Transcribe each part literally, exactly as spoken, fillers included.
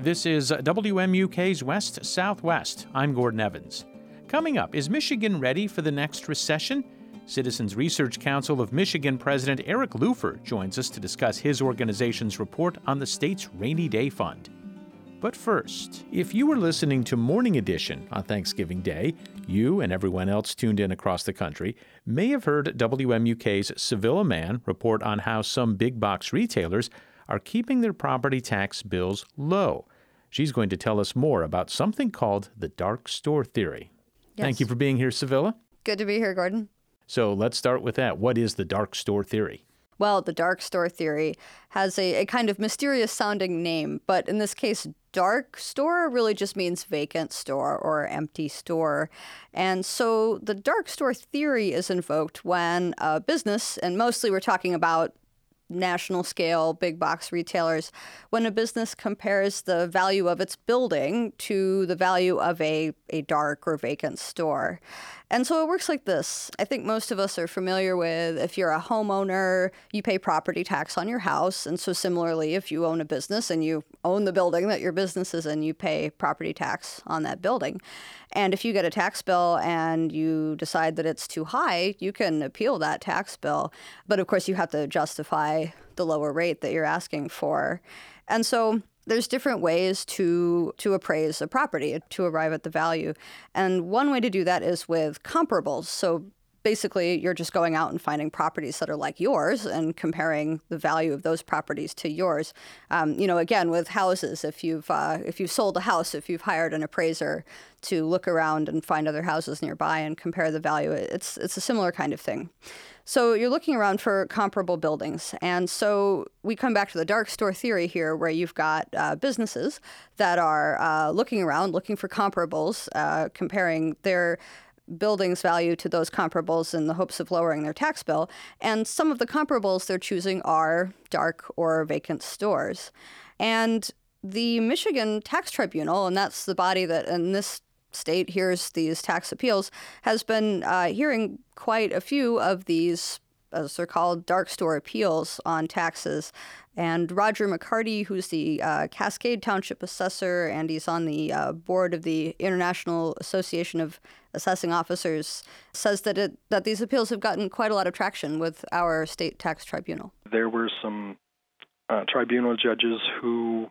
This is W M U K's West Southwest. I'm Gordon Evans. Coming up, is Michigan ready for the next recession? Citizens Research Council of Michigan President Eric Lufer joins us to discuss his organization's report on the state's rainy day fund. But first, if you were listening to Morning Edition on Thanksgiving Day, you and everyone else tuned in across the country may have heard W M U K's Sevilla Mann report on how some big box retailers are keeping their property tax bills low. She's going to tell us more about something called the dark store theory. Yes. Thank you for being here, Sevilla. Good to be here, Gordon. So let's start with that. What is the dark store theory? Well, the dark store theory has a, a kind of mysterious sounding name, but in this case, dark store really just means vacant store or empty store. And so the dark store theory is invoked when a business, and mostly we're talking about national scale big box retailers, when a business compares the value of its building to the value of a, a dark or vacant store. And so it works like this. I think most of us are familiar with, if you're a homeowner, you pay property tax on your house. And so similarly, if you own a business and you own the building that your business is in, you pay property tax on that building. And if you get a tax bill and you decide that it's too high, you can appeal that tax bill. But of course, you have to justify the lower rate that you're asking for. And so there's different ways to to appraise a property, to arrive at the value. And one way to do that is with comparables. So basically, you're just going out and finding properties that are like yours and comparing the value of those properties to yours. Um, you know, again, with houses, if you've uh, if you've sold a house, if you've hired an appraiser to look around and find other houses nearby and compare the value, it's it's a similar kind of thing. So you're looking around for comparable buildings. And so we come back to the dark store theory here, where you've got uh, businesses that are uh, looking around, looking for comparables, uh, comparing their buildings value to those comparables in the hopes of lowering their tax bill. And some of the comparables they're choosing are dark or vacant stores. And the Michigan Tax Tribunal, and that's the body that in this state hears these tax appeals, has been uh, hearing quite a few of these, as they're called, dark store appeals on taxes. And Roger McCarty, who's the uh, Cascade Township assessor, and he's on the uh, board of the International Association of Assessing Officers, says that it that these appeals have gotten quite a lot of traction with our state tax tribunal. There were some uh, tribunal judges who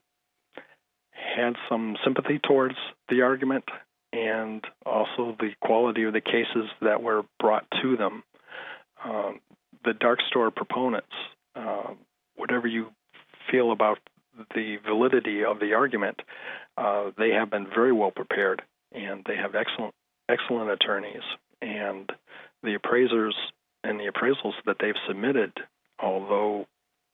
had some sympathy towards the argument and also the quality of the cases that were brought to them. Um, the dark store proponents, uh, whatever you feel about the validity of the argument, uh, they have been very well prepared, and they have excellent, excellent attorneys. And the appraisers and the appraisals that they've submitted, although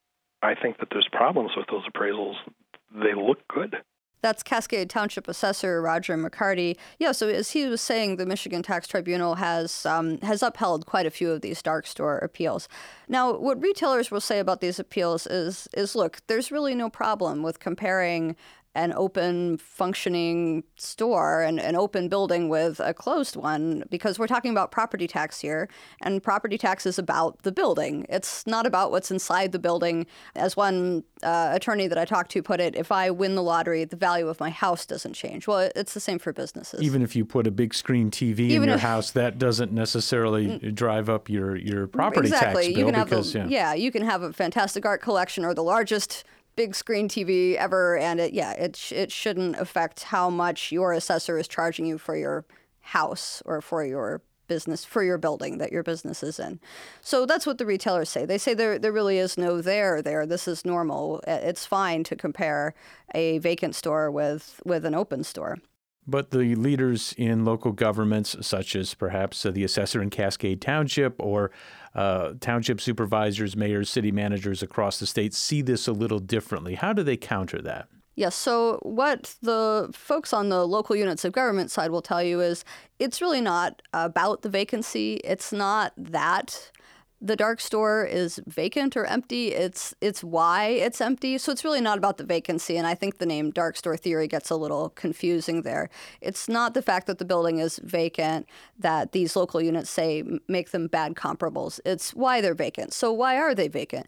I think that there's problems with those appraisals, they look good. That's Cascade Township Assessor Roger McCarty. Yeah, so as he was saying, the Michigan Tax Tribunal has um, has upheld quite a few of these dark store appeals. Now, what retailers will say about these appeals is, is look, there's really no problem with comparing an open, functioning store and an open building with a closed one, because we're talking about property tax here, and property tax is about the building. It's not about what's inside the building. As one uh, attorney that I talked to put it, if I win the lottery, the value of my house doesn't change. Well, it's the same for businesses. Even if you put a big screen T V Even in your if, house, that doesn't necessarily drive up your, your property exactly. tax bill. You can have because, the, yeah. yeah, you can have a fantastic art collection or the largest big screen T V ever, and it, yeah, it sh- it shouldn't affect how much your assessor is charging you for your house or for your business, for your building that your business is in. So that's what the retailers say. They say there there really is no there there. This is normal. It's fine to compare a vacant store with with an open store. But the leaders in local governments, such as perhaps uh, the assessor in Cascade Township or uh, township supervisors, mayors, city managers across the state, see this a little differently. How do they counter that? Yes. So what the folks on the local units of government side will tell you is it's really not about the vacancy. It's not that the dark store is vacant or empty. It's it's why it's empty. So it's really not about the vacancy. And I think the name dark store theory gets a little confusing there. It's not the fact that the building is vacant that these local units say make them bad comparables. It's why they're vacant. So why are they vacant?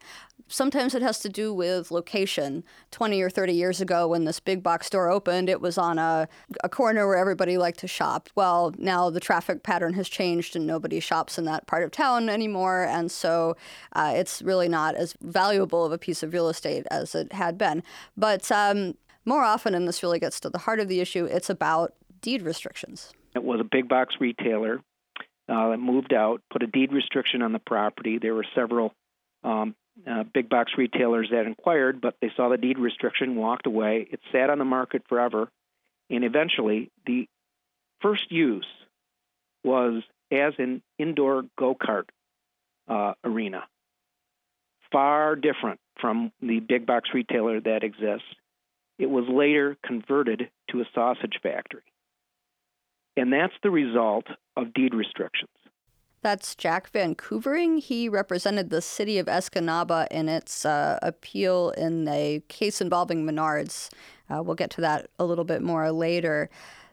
Sometimes it has to do with location. twenty or thirty years ago when this big box store opened, it was on a, a corner where everybody liked to shop. Well, now the traffic pattern has changed and nobody shops in that part of town anymore. And so uh, it's really not as valuable of a piece of real estate as it had been. But um, more often, and this really gets to the heart of the issue, it's about deed restrictions. It was a big box retailer uh, that moved out, put a deed restriction on the property. There were several um, Uh, big box retailers that inquired, but they saw the deed restriction, walked away. It sat on the market forever, and eventually the first use was as an indoor go-kart uh, arena, far different from the big box retailer that exists. It was later converted to a sausage factory, and that's the result of deed restrictions. That's Jack Van Koevering. He represented the city of Escanaba in its uh, appeal in a case involving Menards. Uh, we'll get to that a little bit more later.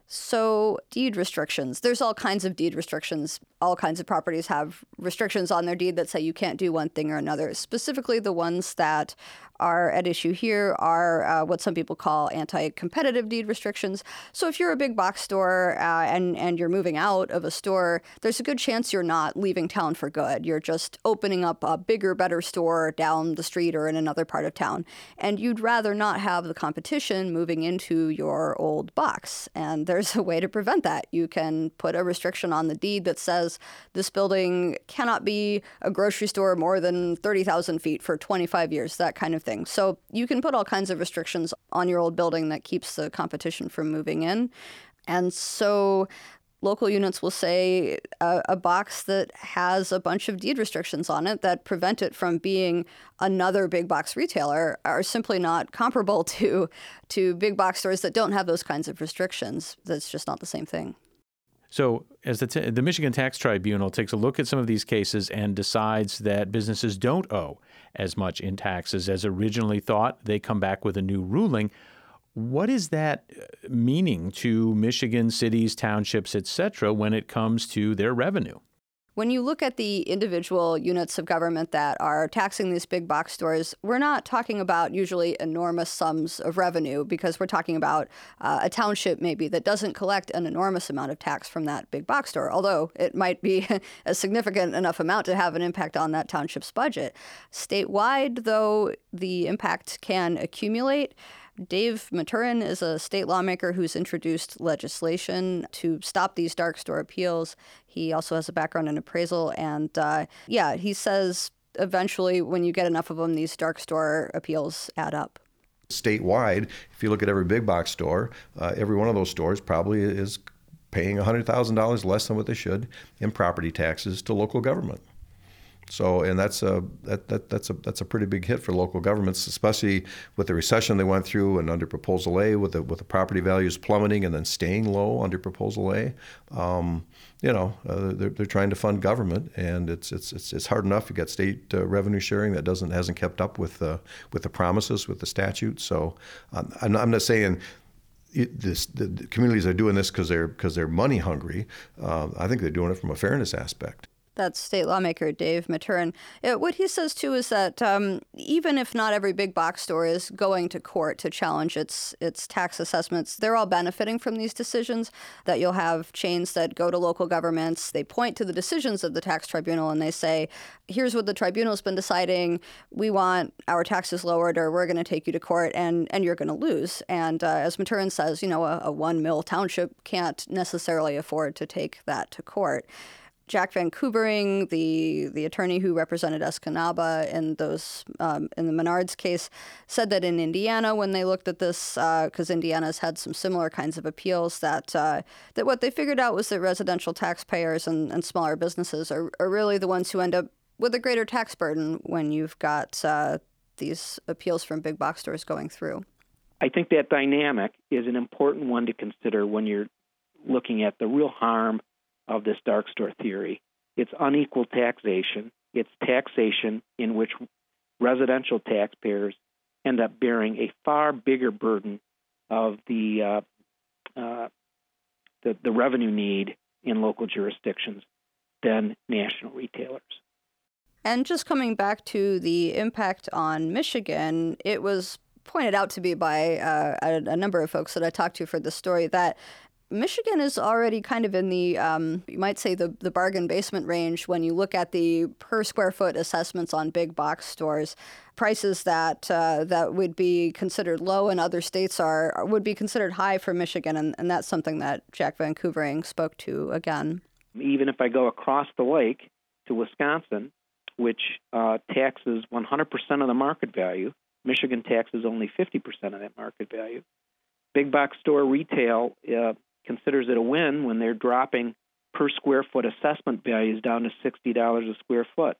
So deed restrictions. There's all kinds of deed restrictions. All kinds of properties have restrictions on their deed that say you can't do one thing or another. Specifically, the ones that are at issue here are uh, what some people call anti-competitive deed restrictions. So if you're a big box store uh, and, and you're moving out of a store, there's a good chance you're not leaving town for good. You're just opening up a bigger, better store down the street or in another part of town. And you'd rather not have the competition moving into your old box. And there's a way to prevent that. You can put a restriction on the deed that says this building cannot be a grocery store more than thirty thousand feet for twenty-five years, that kind of thing. So you can put all kinds of restrictions on your old building that keeps the competition from moving in. And so local units will say a, a box that has a bunch of deed restrictions on it that prevent it from being another big box retailer are simply not comparable to, to big box stores that don't have those kinds of restrictions. That's just not the same thing. So as the, t- the Michigan Tax Tribunal takes a look at some of these cases and decides that businesses don't owe as much in taxes as originally thought, they come back with a new ruling. What is that meaning to Michigan cities, townships, et cetera, when it comes to their revenue? When you look at the individual units of government that are taxing these big box stores, we're not talking about usually enormous sums of revenue because we're talking about uh, a township maybe that doesn't collect an enormous amount of tax from that big box store, although it might be a significant enough amount to have an impact on that township's budget. Statewide, though, the impact can accumulate. Dave Maturin is a state lawmaker who's introduced legislation to stop these dark store appeals. He also has a background in appraisal. And uh, yeah, he says eventually when you get enough of them, these dark store appeals add up. Statewide, if you look at every big box store, uh, every one of those stores probably is paying one hundred thousand dollars less than what they should in property taxes to local government. So, and that's a that, that that's a that's a pretty big hit for local governments, especially with the recession they went through and under Proposal A, with the with the property values plummeting and then staying low under Proposal A. Um, you know, uh, they're they're trying to fund government, and it's it's it's it's hard enough. You got state uh, revenue sharing that doesn't hasn't kept up with uh, with the promises with the statute. So, um, I'm I'm not saying. It, this, the, the communities are doing this because they're because they're money hungry. Uh, I think they're doing it from a fairness aspect. That's state lawmaker Dave Maturin. It, what he says, too, is that um, even if not every big box store is going to court to challenge its its tax assessments, they're all benefiting from these decisions, that you'll have chains that go to local governments. They point to the decisions of the tax tribunal and they say, here's what the tribunal's been deciding. We want our taxes lowered or we're going to take you to court and, and you're going to lose. And uh, as Maturin says, you know, a, a one mill township can't necessarily afford to take that to court. Jack Van Koevering, the the attorney who represented Escanaba in those um, in the Menards case, said that in Indiana, when they looked at this, because uh, Indiana's had some similar kinds of appeals, that uh, that what they figured out was that residential taxpayers and, and smaller businesses are, are really the ones who end up with a greater tax burden when you've got uh, these appeals from big box stores going through. I think that dynamic is an important one to consider when you're looking at the real harm of this dark store theory. It's unequal taxation. It's taxation in which residential taxpayers end up bearing a far bigger burden of the uh, uh, the, the revenue need in local jurisdictions than national retailers. And just coming back to the impact on Michigan, it was pointed out to me by uh, a, a number of folks that I talked to for this story that Michigan is already kind of in the, um, you might say, the, the bargain basement range when you look at the per square foot assessments on big box stores. Prices that uh, that would be considered low in other states are would be considered high for Michigan, and, and that's something that Jack Van Koevering spoke to again. Even if I go across the lake to Wisconsin, which uh, taxes one hundred percent of the market value, Michigan taxes only fifty percent of that market value. Big box store retail uh, considers it a win when they're dropping per square foot assessment values down to sixty dollars a square foot.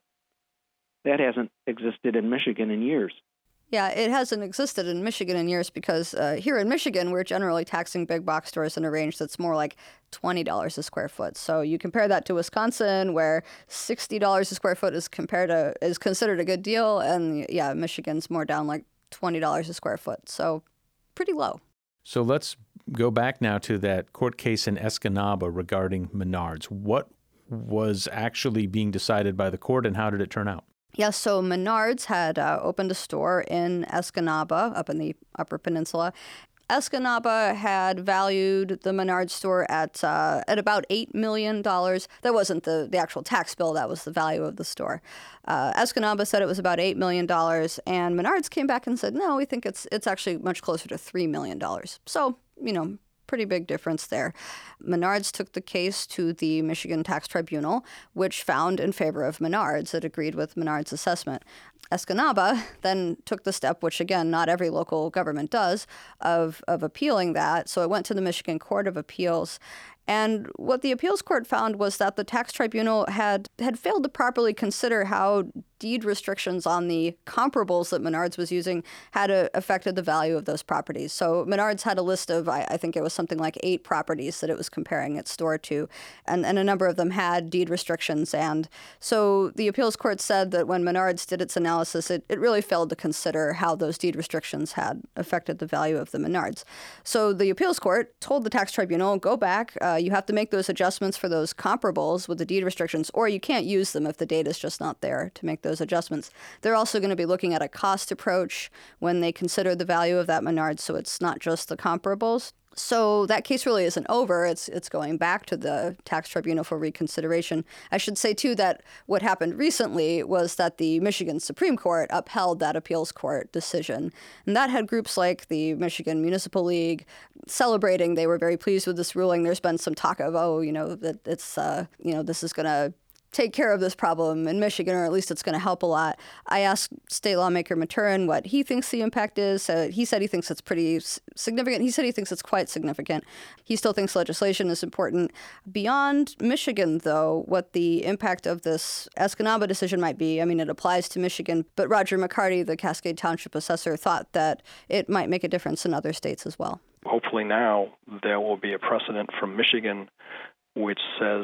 That hasn't existed in Michigan in years. Yeah, it hasn't existed in Michigan in years because uh, here in Michigan, we're generally taxing big box stores in a range that's more like twenty dollars a square foot. So you compare that to Wisconsin, where sixty dollars a square foot is compared to is considered a good deal, and yeah, Michigan's more down like twenty dollars a square foot. So pretty low. So let's go back now to that court case in Escanaba regarding Menards. What was actually being decided by the court, and how did it turn out? Yeah, so Menards had uh, opened a store in Escanaba, up in the Upper Peninsula. Escanaba had valued the Menards store at uh, at about eight million dollars. That wasn't the, the actual tax bill. That was the value of the store. Uh, Escanaba said it was about eight million dollars, and Menards came back and said, no, we think it's it's actually much closer to three million dollars. So, you know, pretty big difference there. Menards took the case to the Michigan Tax Tribunal, which found in favor of Menards. It agreed with Menards' assessment. Escanaba then took the step, which again, not every local government does, of, of appealing that. So it went to the Michigan Court of Appeals. And what the appeals court found was that the tax tribunal had, had failed to properly consider how deed restrictions on the comparables that Menards was using had uh, affected the value of those properties. So Menards had a list of, I, I think it was something like eight properties that it was comparing its store to, and, and a number of them had deed restrictions. And so the appeals court said that when Menards did its analysis, it, it really failed to consider how those deed restrictions had affected the value of the Menards. So the appeals court told the tax tribunal, go back, uh, you have to make those adjustments for those comparables with the deed restrictions, or you can't use them if the data is just not there to make those adjustments. They're also going to be looking at a cost approach when they consider the value of that Menards, so it's not just the comparables. So that case really isn't over. It's it's going back to the tax tribunal for reconsideration. I should say, too, that what happened recently was that the Michigan Supreme Court upheld that appeals court decision. And that had groups like the Michigan Municipal League celebrating. They were very pleased with this ruling. There's been some talk of, oh, you know, that it's, uh, you know, this is going to take care of this problem in Michigan, or at least it's going to help a lot. I asked state lawmaker Maturin what he thinks the impact is. Uh, he said he thinks it's pretty significant. He said he thinks it's quite significant. He still thinks legislation is important. Beyond Michigan, though, what the impact of this Escanaba decision might be, I mean, it applies to Michigan, but Roger McCarty, the Cascade Township assessor, thought that it might make a difference in other states as well. Hopefully now there will be a precedent from Michigan which says,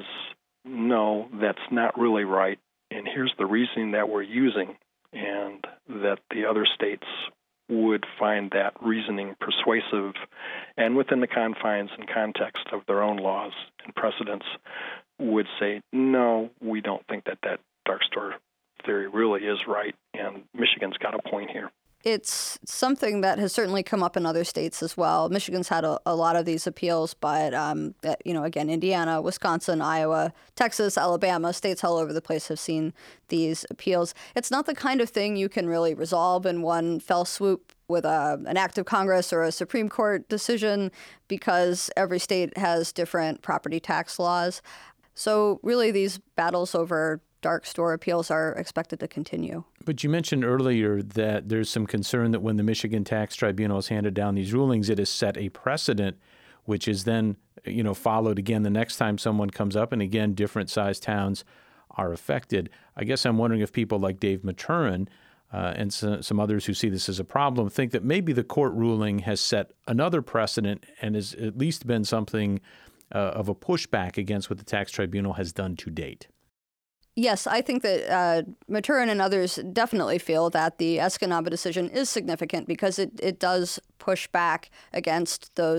no, that's not really right, and here's the reasoning that we're using, and that the other states would find that reasoning persuasive and within the confines and context of their own laws and precedents would say, no, we don't think that that dark store theory really is right, and Michigan's got a point here. It's something that has certainly come up in other states as well. Michigan's had a, a lot of these appeals, but, um, you know, again, Indiana, Wisconsin, Iowa, Texas, Alabama, states all over the place have seen these appeals. It's not the kind of thing you can really resolve in one fell swoop with a, an act of Congress or a Supreme Court decision because every state has different property tax laws. So really these battles over dark store appeals are expected to continue. But you mentioned earlier that there's some concern that when the Michigan Tax Tribunal has handed down these rulings, it has set a precedent, which is then, you know, followed again the next time someone comes up, and again, different sized towns are affected. I guess I'm wondering if people like Dave Maturin uh, and so, some others who see this as a problem think that maybe the court ruling has set another precedent and has at least been something uh, of a pushback against what the tax tribunal has done to date. Yes, I think that uh, Maturin and others definitely feel that the Escanaba decision is significant because it, it does push back against those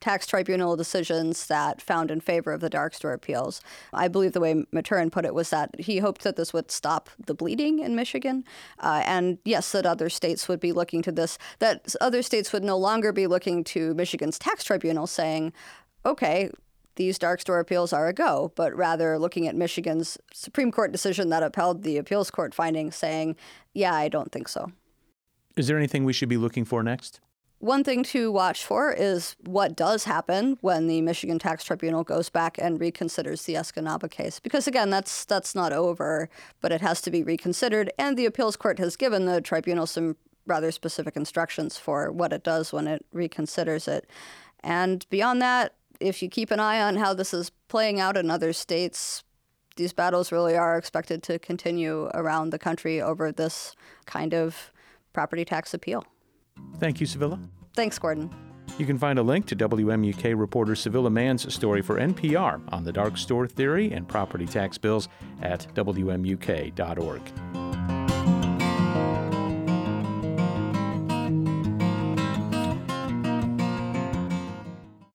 tax tribunal decisions that found in favor of the dark store appeals. I believe the way Maturin put it was that he hoped that this would stop the bleeding in Michigan. Uh, and yes, that other states would be looking to this, that other states would no longer be looking to Michigan's tax tribunal saying, okay, these dark store appeals are a go, but rather looking at Michigan's Supreme Court decision that upheld the appeals court finding saying, yeah, I don't think so. Is there anything we should be looking for next? One thing to watch for is what does happen when the Michigan Tax Tribunal goes back and reconsiders the Escanaba case. Because again, that's that's not over, but it has to be reconsidered. And the appeals court has given the tribunal some rather specific instructions for what it does when it reconsiders it. And beyond that, if you keep an eye on how this is playing out in other states, these battles really are expected to continue around the country over this kind of property tax appeal. Thank you, Sevilla. Thanks, Gordon. You can find a link to W M U K reporter Sevilla Mann's story for N P R on the dark store theory and property tax bills at W M U K dot org.